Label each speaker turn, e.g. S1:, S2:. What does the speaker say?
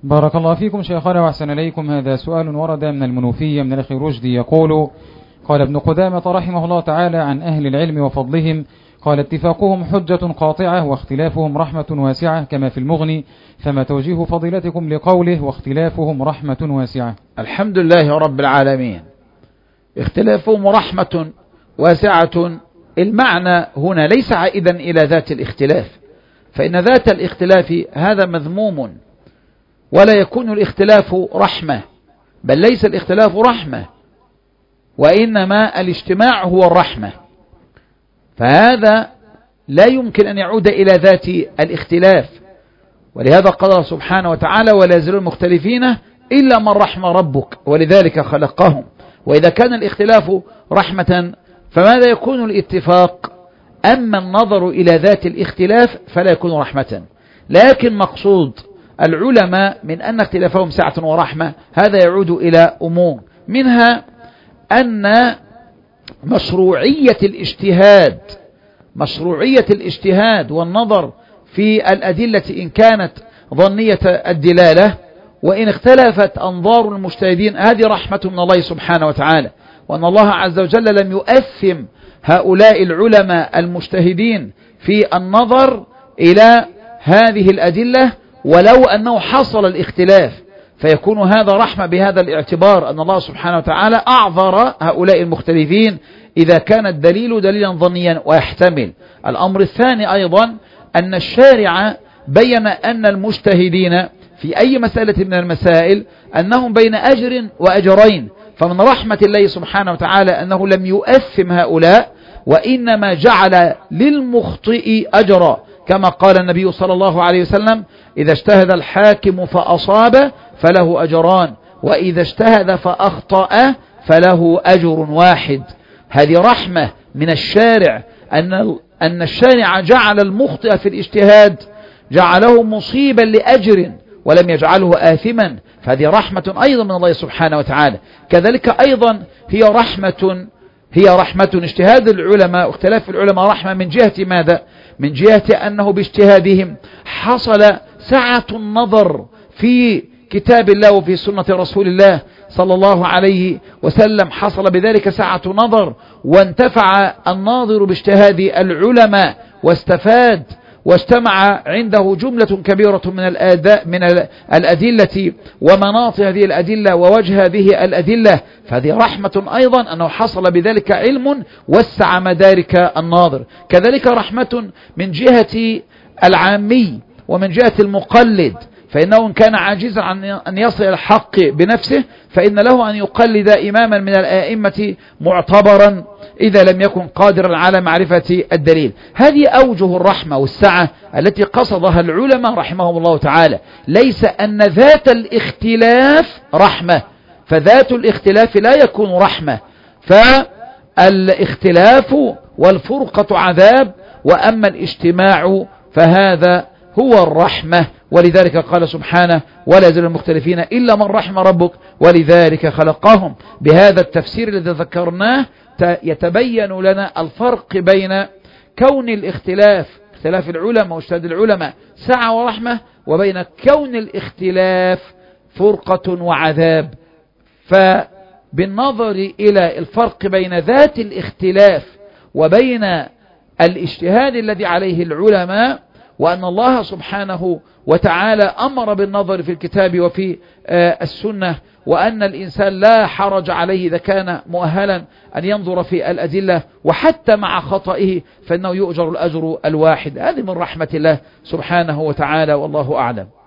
S1: بارك الله فيكم شيخنا وأحسن إليكم. هذا سؤال ورد من المنوفية من الأخ رشدي يقول: قال ابن قدامة رحمه الله تعالى عن أهل العلم وفضلهم: قال: اتفاقهم حجة قاطعة واختلافهم رحمة واسعة كما في المغني، فما توجيه فضيلتكم لقوله واختلافهم رحمة واسعة؟
S2: الحمد لله رب العالمين. اختلافهم رحمة واسعة، المعنى هنا ليس عائدا إلى ذات الاختلاف، فإن ذات الاختلاف هذا مذموم، ولا يكون الاختلاف رحمة، بل ليس الاختلاف رحمة، وإنما الاجتماع هو الرحمة، فهذا لا يمكن أن يعود إلى ذات الاختلاف. ولهذا قال سبحانه وتعالى: ولا يزالون مختلفين إلا من رحم ربك ولذلك خلقهم. وإذا كان الاختلاف رحمة فماذا يكون الاتفاق؟ أما النظر إلى ذات الاختلاف فلا يكون رحمة. لكن مقصود العلماء من أن اختلافهم سعة ورحمة هذا يعود إلى أمور، منها أن مشروعية الاجتهاد والنظر في الأدلة إن كانت ظنية الدلالة وإن اختلفت أنظار المجتهدين، هذه رحمة من الله سبحانه وتعالى، وأن الله عز وجل لم يؤثم هؤلاء العلماء المجتهدين في النظر إلى هذه الأدلة ولو أنه حصل الاختلاف، فيكون هذا رحمة بهذا الاعتبار أن الله سبحانه وتعالى أعذر هؤلاء المختلفين إذا كان الدليل دليلا ظنيا ويحتمل. الأمر الثاني أيضا أن الشارع بين أن المجتهدين في أي مسألة من المسائل أنهم بين أجر وأجرين، فمن رحمة الله سبحانه وتعالى أنه لم يؤثم هؤلاء وإنما جعل للمخطئ أجرا، كما قال النبي صلى الله عليه وسلم: إذا اجتهد الحاكم فأصاب فله أجران، وإذا اجتهد فأخطأ فله أجر واحد. هذه رحمة من الشارع، أن الشارع جعل المخطئ في الاجتهاد جعله مصيبا لأجر ولم يجعله آثما، فهذه رحمة أيضا من الله سبحانه وتعالى. كذلك أيضا هي رحمة اجتهاد العلماء واختلاف العلماء رحمة من جهة ماذا؟ من جهة أنه باجتهادهم حصل سعة النظر في كتاب الله وفي سنة رسول الله صلى الله عليه وسلم، حصل بذلك سعة نظر وانتفع الناظر باجتهاد العلماء واستفاد واجتمع عنده جملة كبيرة من الأدلة ومناط هذه الأدلة ووجه هذه الأدلة، فهذه رحمة أيضا أنه حصل بذلك علم وسع مدارك الناظر. كذلك رحمة من جهة العامي ومن جهة المقلد، فإنه إن كان عاجزا عن أن يصل الحق بنفسه فإن له أن يقلد إماما من الآئمة معتبرا إذا لم يكن قادرا على معرفة الدليل. هذه أوجه الرحمة والسعة التي قصدها العلماء رحمهم الله تعالى، ليس أن ذات الاختلاف رحمة، فذات الاختلاف لا يكون رحمة، فالاختلاف والفرقة عذاب، وأما الاجتماع فهذا هو الرحمة. ولذلك قال سبحانه: ولا يزال المختلفين إلا من رحم ربك ولذلك خلقهم. بهذا التفسير الذي ذكرناه يتبين لنا الفرق بين كون اختلاف العلماء واجتهاد العلماء سعة ورحمة، وبين كون الاختلاف فرقة وعذاب. فبالنظر إلى الفرق بين ذات الاختلاف وبين الاجتهاد الذي عليه العلماء، وأن الله سبحانه وتعالى أمر بالنظر في الكتاب وفي السنة، وأن الإنسان لا حرج عليه إذا كان مؤهلا أن ينظر في الأدلة، وحتى مع خطئه فإنه يؤجر الأجر الواحد. هذه من رحمة الله سبحانه وتعالى، والله أعلم.